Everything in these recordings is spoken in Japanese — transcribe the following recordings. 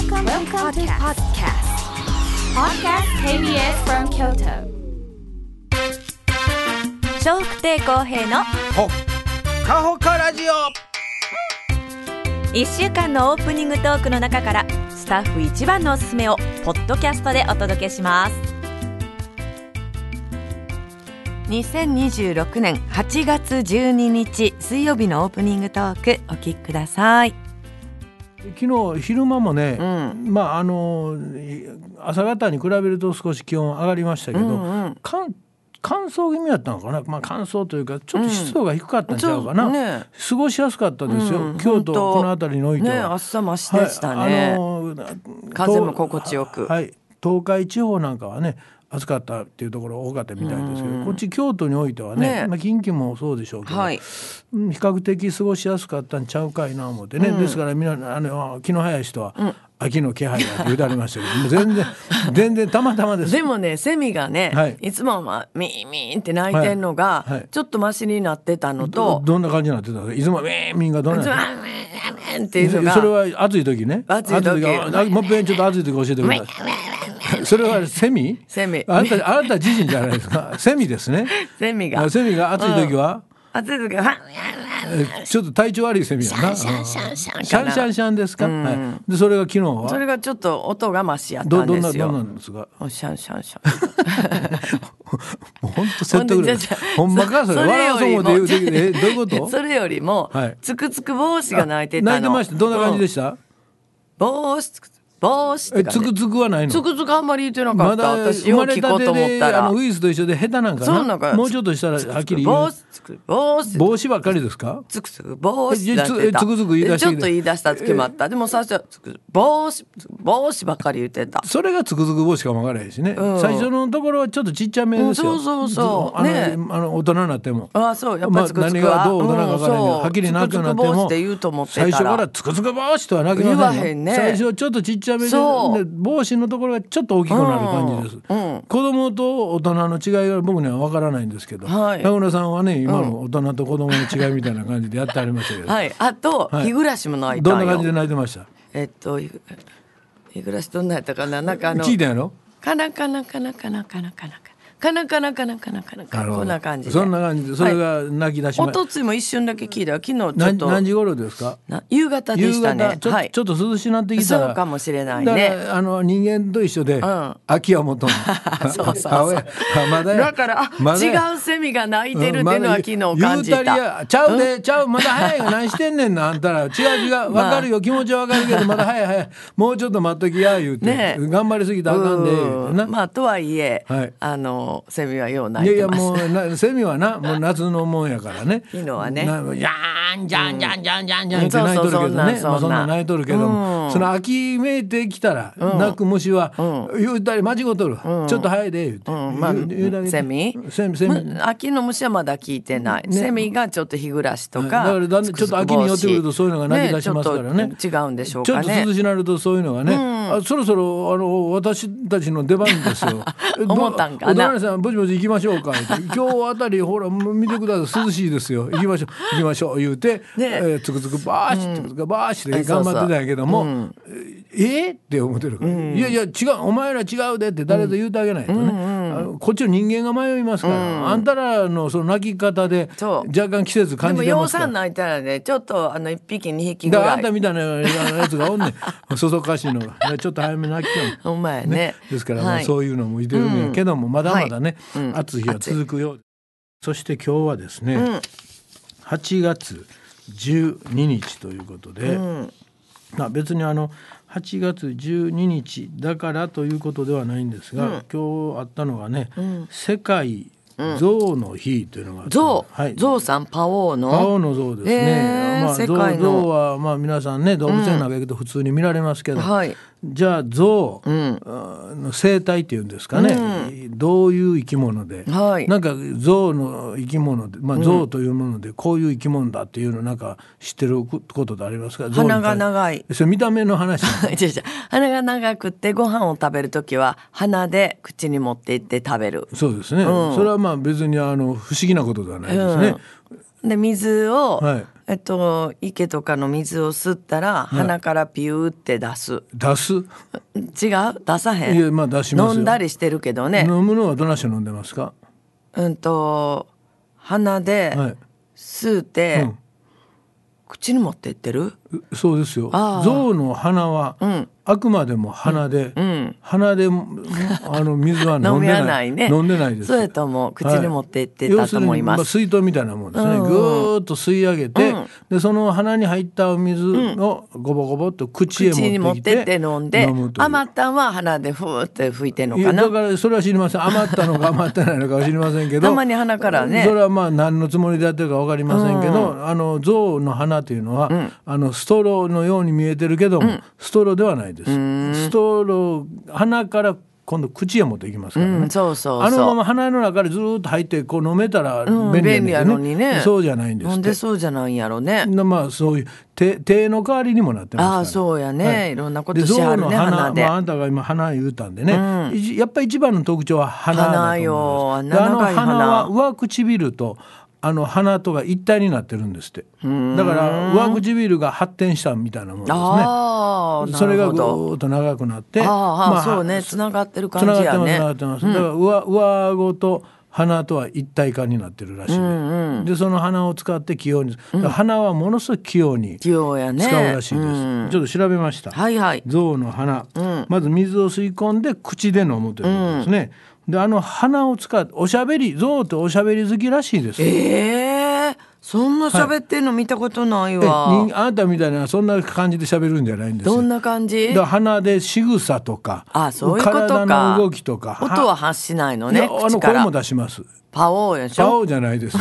Welcome to podcast. Podcast KBS from Kyoto. 笑福亭公平のほかほかラジオ。 1週間のオープニングトークの中からスタッフ一番のおすすめをポッドキャストでお届けします。2026年8月12日水曜日のオープニングトークお聞きください。 昨日昼間もね、朝方に比べると少し気温上がりましたけど、乾燥気味だったのかな、乾燥というかちょっと湿度が低かったんちゃうかな、過ごしやすかったですよ、京都この辺りにおいては、 暑さ増しでしたね、風も心地よく、 東海地方なんかはね暑かったっていうところ多かったみたいですけど、こっち京都においてはね、近畿もそうでしょうけど、比較的過ごしやすかったんちゃうかいな思ってね、ですから気の早い人は、秋の気配だって言うてありましたけど、全然たまたまです。 でもね、セミがね、いつもミーミーンって鳴いてんのが、ちょっとマシになってたのと、 どんな感じになってたの？いつもミーミーがどんなっていうのが、 それは暑い時ね。 暑い時もう一遍ちょっと暑い時教えてください。それはセミ？あなた自身じゃないですか。セミですね。 セミが暑い時は？ 暑い時はちょっと体調悪いセミやな。シャンシャンですか。でそれが昨日は？それがちょっと音がマシやったんですよ。 どんなんですか？ シャンシャン。 本当説得力。ほんまかそれ。笑わそう思って言うどういうこと？ それよりもつくつく帽子が鳴いてたの。 鳴いてました。どんな感じでした？ 帽子ってつくつくはないの？ つくつくあんまり言ってなかった。私よう聞こうと思ったら、 ウイルスと一緒で下手なんかな。もうちょっとしたらはっきり言う。帽子ばっかりですか？ つくつく帽子だってた。 つくつく言い出してちょっと言い出したと決まった。でも最初は帽子ばっかり言ってた。 それがつくつく帽子かもわからへんしね、最初のところはちょっとちっちゃめですよ。 そうね、 大人になってもそうやっぱりつくつく何がどう大人かわからへんけど、はっきりなくなっても最初からつくつく帽子とはなきませんよ。最初ちょっとちっちゃめで帽子のところがちょっと大きくなる感じです、子供と大人の違いが僕には分からないんですけど、名倉さんはね今の大人と子供の違いみたいな感じでやってありましたけど、 あと日暮らしも泣いたんよ。 どんな感じで泣いてました？ 日暮らしどんなやったかな、なんか聞いたやろ？ カナカナカナカナカナカナカナカナカナカナカナカナ、こんな感じで、 そんな感じでそれが泣き出しました。 おとついも一瞬だけ聞いた。昨日ちょっと何時頃ですか？ 夕方でしたね。 ちょっと涼しなってきたらそうかもしれないね。 だから人間と一緒で、秋はもとんそうだから違うセミが鳴いてるっていうのは昨日感じた。 ちゃうまだ早いが何してんねんなあんたら。違う分かるよ、気持ちは分かるけどまだ早いもうちょっと待っときや言うて、頑張りすぎたらあかんでとはいえセミはよう鳴いてました。 いやもうセミはなもう夏のもんやからね。 昨日はねやーんじゃんって鳴いとるけどね、そんな鳴いとるけども、その秋めいてきたら鳴く虫は言うたり間違うとる、ちょっと早いで言うて、 セミ秋の虫はまだ聞いてない、セミがちょっと日暮らしとか、 だからだんだんちょっと秋に寄ってくるとそういうのが鳴き出しますからね、 ちょっと違うんでしょうかね。 ちょっと涼しなるとそういうのがね、そろそろ私たちの出番ですよ思ったんかな。 お隣さんぼちぼち行きましょうか今日あたりほら見てください涼しいですよ、行きましょう言うて、つくつくバーシで頑張ってたんやけども、って思ってるから、いや違うお前ら違うでって誰と言うてあげないとね、こっちの人間が迷いますから、あんたらのその泣き方で若干季節感じてますから。 でも養蚕泣いたらねちょっと1匹2匹ぐらいだあんたみたいなやつがおんねんそそかしいのがちょっと早めに泣きよう。お前ね。 ですからそういうのもいてるんやけども、まだまだね暑い日は続くよう。そして今日はですね、8月12日ということで、別に8月12日だからということではないんですが、今日あったのがね、世界象の日というのがあった。 象さんパオの象ですね。 世界の象は皆さんね動物園なんか行くと普通に見られますけど、じゃあ象の生態っていうんですかね、どういう生き物で、なんか象の生き物で、象というものでこういう生き物だっていうのなんか知ってることでありますか？ 鼻が長い。 それ見た目の話鼻が長くってご飯を食べるときは鼻で口に持っていって食べる。 そうですね、それは別に不思議なことではないですね。 で水を、 池とかの水を吸ったら、鼻からピューって出す。 違う？ 出さへん。 いや、まあ出しますよ。 飲んだりしてるけどね。 飲むのはどなして飲んでますか？ 鼻で吸うて、口に持っていってる？ そうですよ。象の鼻は、あくまでも鼻で、鼻で水は飲んでないね。飲んでないです。 そうやと思う。口に持っていってたと思います。 要するに、水筒みたいなもんですね。ぐーっと吸い上げて、でその鼻に入ったお水をゴボゴボっと口に持ってって飲んで、余ったんは鼻でふーって吹いてんのかな。 だからそれは知りません。余ったのか余ってないのかは知りませんけど、 たまに鼻からね。 それはまあ何のつもりでやってるか分かりませんけど、象の鼻というのは、ストローのように見えてるけども、ストローではないです。ストロー、鼻から今度口へ持っていきますからね。 そうそうそう。 あのまま鼻の中でずっと入ってこう飲めたら便利やのにね。そうじゃないんですって。 なんでそうじゃないんやろね。 まあそういう手の代わりにもなってますから。 そうやね。いろんなことしはるね。鼻で。 あんたが今鼻言うたんでね。やっぱり一番の特徴は鼻だと思います。鼻は上唇と鼻とが一体になってるんですって。だから上唇が発展したみたいなものですね。それがぐーっと長くなって、 そうね、つながってる感じやね。 つながってます。だから上顎と鼻とは一体化になってるらしいで、その鼻を使って器用に、鼻はものすごく器用に使うらしいです。ちょっと調べました。象の鼻、まず水を吸い込んで口で飲むということですね。で鼻を使って象っておしゃべり好きらしいです。 そんな喋ってんの見たことないわ。 あなたみたいなそんな感じで喋るんじゃないんですよ。 どんな感じ？ だから鼻で仕草とか、 そういうことか。 体の動きとか。 音は発しないのね。口から声も出します。 パオーやしょ。 パオーじゃないです。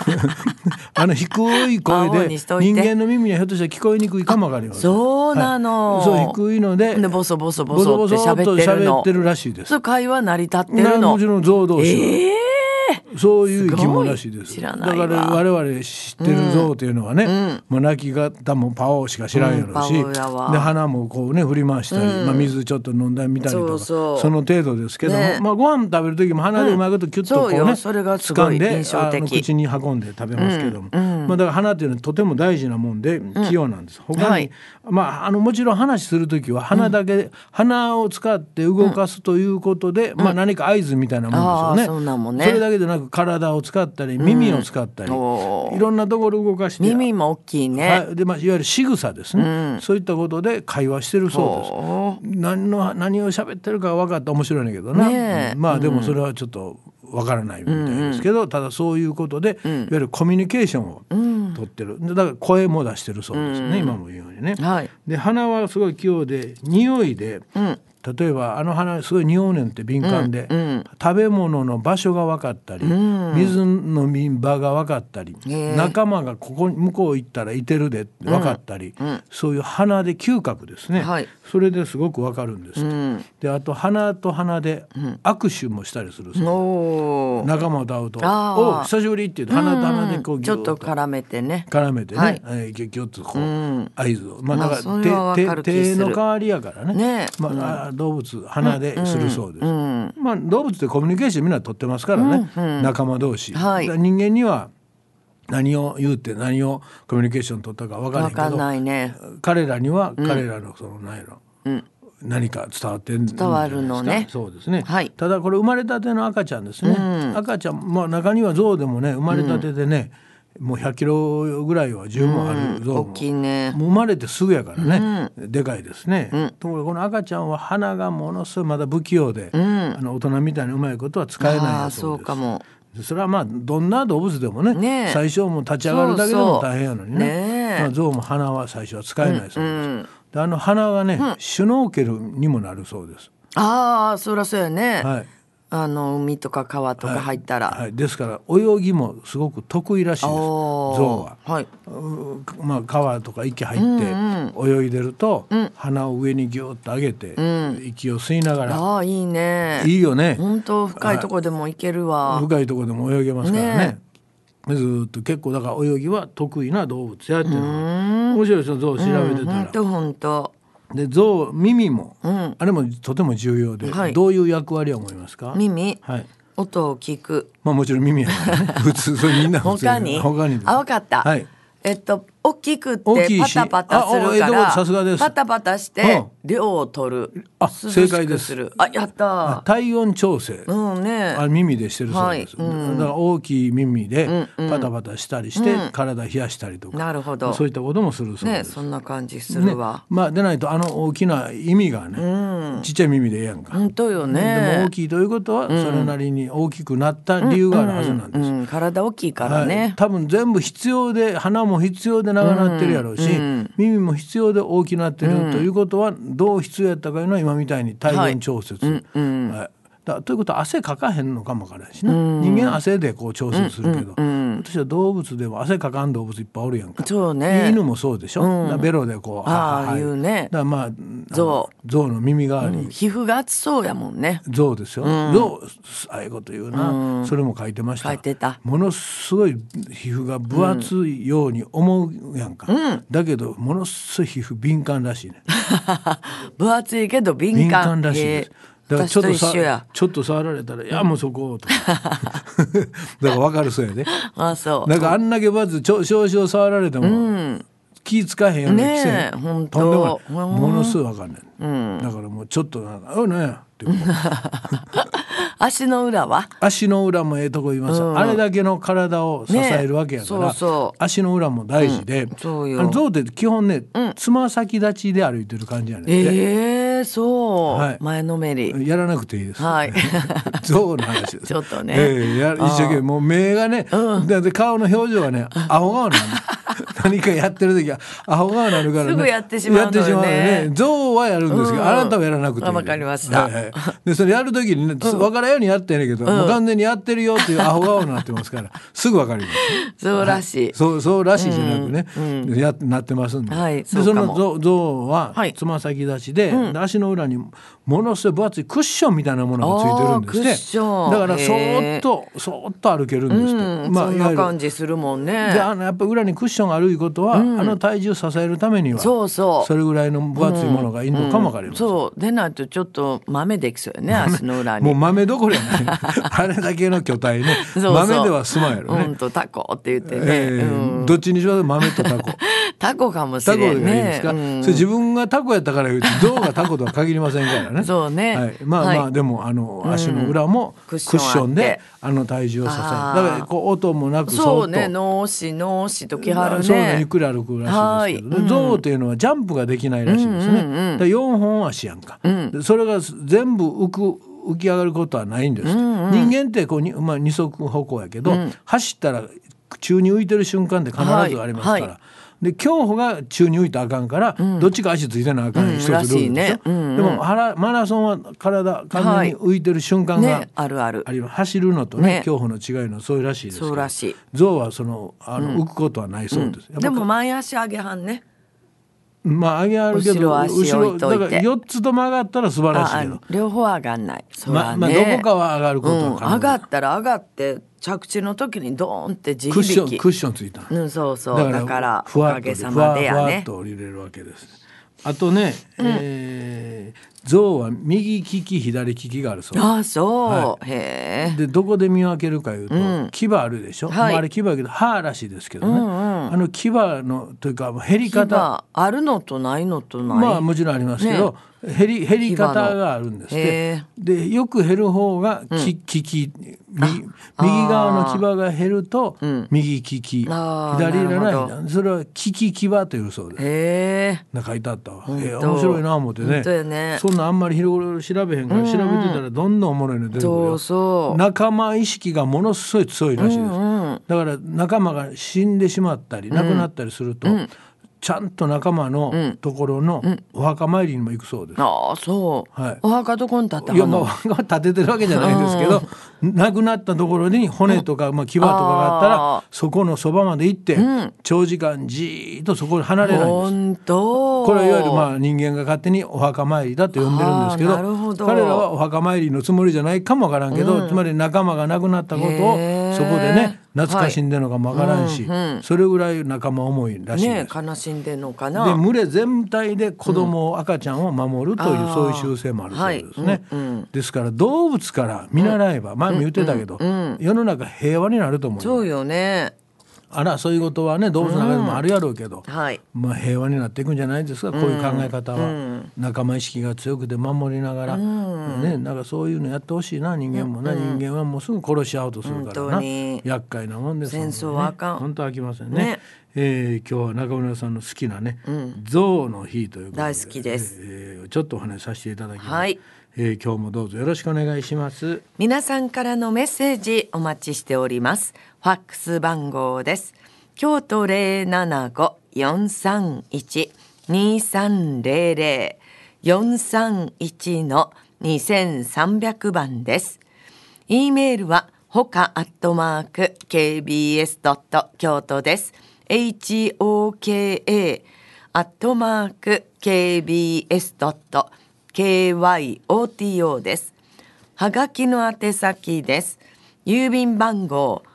低い声で人間の耳にはひょっとしたら聞こえにくいかもわかりません。 そうなの。 そう低いのでボソボソボソって喋ってるらしいです。 そう会話成り立ってるの。 もちろん象同士。そういう生き物らしいです。 知らないわ。 だから我々知ってる象っていうのはね、鳴き方もパオーしか知らんやろし、で鼻もこうね振り回したり、水ちょっと飲んだりみたりとか、その程度ですけども、ご飯食べる時も鼻でうまいことキュッとこうね掴んで口に運んで食べますけども、だから鼻っていうのはとても大事なもんで器用なんです。他にもちろん話する時は鼻だけで、鼻を使って動かすということで、何か合図みたいなもんですよね。それだけでなく体を使ったり耳を使ったり、いろんなところを動かして、 耳も大きいね。 でいわゆる仕草ですね、そういったことで会話してるそうです。何を喋ってるか分かったら面白いんだけどな、でもそれはちょっと分からないみたいですけど、ただそういうことで、いわゆるコミュニケーションを取ってる。だから声も出してるそうですね、今も言うようにね。で鼻はすごい器用で、匂いで、例えば鼻すごい匂うねんって敏感で、食べ物の場所が分かったり、水飲み場が分かったり、仲間がここ向こう行ったらいてるでって分かったり、そういう鼻で嗅覚ですね、それですごく分かるんです。であと鼻と鼻で握手もしたりするそうです。仲間と会うとお久しぶりって言って鼻と鼻でこうちょっと絡めてねギュッとこう合図を、だから手の代わりやからね、動物鼻でするそうです。動物ってコミュニケーションみんな取ってますからね、仲間同士。人間には何を言うて何をコミュニケーション取ったか分からないけど、彼らには彼らのその何やろ、何か伝わってんじゃないですか。伝わるのね。そうですね、ただこれ生まれたての赤ちゃんですね、赤ちゃん、中には象でもね生まれたてでね、もう100キロぐらいは十分ある象も、 大きいね。 もう生まれてすぐやからね、でかいですね。ところがこの赤ちゃんは鼻がものすごいまだ不器用で、大人みたいにうまいことは使えないそうです。それはどんな動物でもね、最初も立ち上がるだけでも大変やのにね、象も鼻は最初は使えないそうです。で鼻がね、シュノーケルにもなるそうです。 そりゃそうやね。海とか川とか入ったら、 ですから泳ぎもすごく得意らしいです。象は、川とか池入って泳いでると、鼻を上にギュッと上げて、息を吸いながら、 いいね。 いいよね。 本当深いとこでも行けるわ。 深いとこでも泳げますからね。ずっと結構だから泳ぎは得意な動物やっていうのは面白いですよ。象を調べてたら。 本当。 で象耳も、あれもとても重要で、どういう役割を思いますか？ 耳、音を聞く。 もちろん耳やからね。普通それみんな普通。 他に分かった。 大きくって大きいしパタパタするかあらさすがですパタパタして量を取る。 正解です。 涼しくする。やった体温調整、 ね、 耳でしてるそうです、だから大きい耳でパタパタしたりして、体冷やしたりとか、 なるほど、 そういったこともするそうです、 そんな感じするわ、 でないと大きな意味がね、ちっちゃい耳でええやんか。 本当よね。 でも大きいということはそれなりに大きくなった理由があるはずなんです、 体大きいからね、 多分全部必要で、鼻も必要で長なってるやろうし、耳も必要で大きなってる、ということはどう必要やったかいうのは今みたいに体温調節、ということは汗かかへんのかもわからないしな、人間汗でこう調節するけど、私は動物でも汗かかん動物いっぱいおるやんか。 そうね、 犬もそうでしょ、ベロでこういうね、 だから象の耳代わり、 皮膚が厚そうやもんね。 象ですよ、象ああいうこと言うな、それも書いてました。 書いてた。 ものすごい皮膚が分厚いように思うやんか、だけどものすごい皮膚敏感らしいね分厚いけど敏感らしいです。だからちょっと触られたら、いやもうそことだから分かるそうやで、 そうだからあんだけまず少々触られても、気使えへんような規制、 本とんでも当ない、ものすごい分かんない、だからもうちょっとなんかなんやって足の裏は足の裏もええとこ言います、あれだけの体を支えるわけやから、足の裏も大事で、象って基本ね、つま先立ちで歩いてる感じやねん。 そう、前のめりやらなくていいです、象の話ですちょっとね、 一生懸命もう目がね、で顔の表情がねアホ顔なんだ何かやってる時はアホ顔になるからね、 すぐやってしまうのよね。 象はやるんですけど、あなたはやらなくていい。 わかりました、 でそれやる時にね、分からんようにやってんねんけど、もう完全にやってるよっていうアホ顔になってますからすぐ分かります、 そうらしい、 そうらしいじゃなくね、なってますんで、でその象はつま先立ちで、足の裏にものすごい分厚いクッションみたいなものがついてるんですね。だからそーっと歩けるんですって、 そんな感じするもんね。 でやっぱり裏にクッションがあるいうことは、体重支えるためにはそれぐらいの分厚いものがいいのかもわかりません、 そうでないとちょっと豆できそうよね、足の裏に。 もう豆どころやないあれだけの巨体ね豆では済まんやろね。 タコって言ってね、 どっちにしろ豆とタコタコかもしれんね。タコがいいですか、 それ自分がタコやったから言うと象がタコとは限りませんからねそうね、 でも足の裏もクッションで体重を支える。だからこう音もなくそうね、のーしときはるね。 そうね、ゆっくり歩くらしいですけど、象っていうのはジャンプができないらしいですね、だから4本足やんか、それが全部浮き上がることはないんです、人間ってこう二足歩行やけど、走ったら宙に浮いてる瞬間って必ずありますから、で競歩が宙に浮いたらあかんから、どっちか足ついてなあかん一つルールでしょ、でもマラソンは体完全に浮いてる瞬間がある走るのとね競歩の違いのそういうらしいですけど、 そうらしい。 象は浮くことはないそうです、 でも前足上げはんね、 上げあるけど後ろ足置いといて、 だから4つとも上がったら素晴らしいけど、 両方上がんない。そうだどね、 こかは上がることは可能、 上がったら上がって着地の時にドーンって地響きクッションついた、 そうだからおかげさまでやね、 ふわっと降りれるわけです。あとね、象は右利き左利きがあるそうです。 そう、へえ。 でどこで見分けるかいうと、牙あるでしょ、あれ牙やけど歯らしいですけどね、牙のというか減り方あるのとないのとない、 もちろんありますけど、減り方があるんですって。でよく減る方が利き、右側の牙が減ると右利き、左がない、それは利き牙というそうです。書いてあったわ。面白いな思ってね。そんなあんまりいろいろ調べへんから、調べてたらどんどんおもろいの出てくるよ。仲間意識がものすごい強いらしいです。だから仲間が死んでしまったり亡くなったりすると、ちゃんと仲間のところのお墓参りにも行くそうです。 そう。お墓どこに建てたの？ いや、お墓は建ててるわけじゃないですけど、亡くなったところに骨とか牙とかがあったら、そこのそばまで行って、長時間じーっとそこに離れないんです。 本当。 これはいわゆる人間が勝手にお墓参りだと呼んでるんですけど、彼らはお墓参りのつもりじゃないかもわからんけど、つまり仲間が亡くなったことをそこでね懐かしんでるのかもわからんし、それぐらい仲間思いらしいです。 悲しんでんのかな。 で群れ全体で子供を、赤ちゃんを守るというそういう習性もあるそうですね。ですから動物から見習えば、前も言ってたけど、世の中平和になると思う。 そうよね。 争い事はね動物の中でもあるやろうけど、 はい、 平和になっていくんじゃないですか、こういう考え方は、仲間意識が強くて守りながら、なんかそういうのやってほしいな。人間もな、人間はもうすぐ殺し合おうとするからな、厄介なもんですもんね。 戦争はあかん、 本当は飽きませんね。今日は中村さんの好きなね、象の日ということで大好きです、 ちょっとお話しさせていただきます、 はい。 今日もどうぞよろしくお願いします。 皆さんからのメッセージお待ちしております。ファックス番号です。京都 075-431-2300 431-2300 番です。E メールはほか@kbs. 京都です。hoka@kbs.kyoto です。はがきの宛先です。郵便番号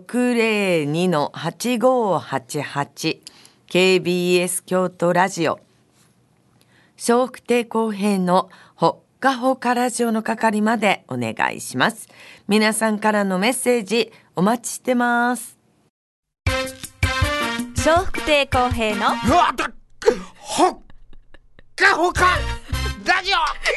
602-8588 KBS 京都ラジオ笑福亭公平のほっかほかラジオの係までお願いします。皆さんからのメッセージお待ちしてます。 笑福亭公平のほっかほかラジオ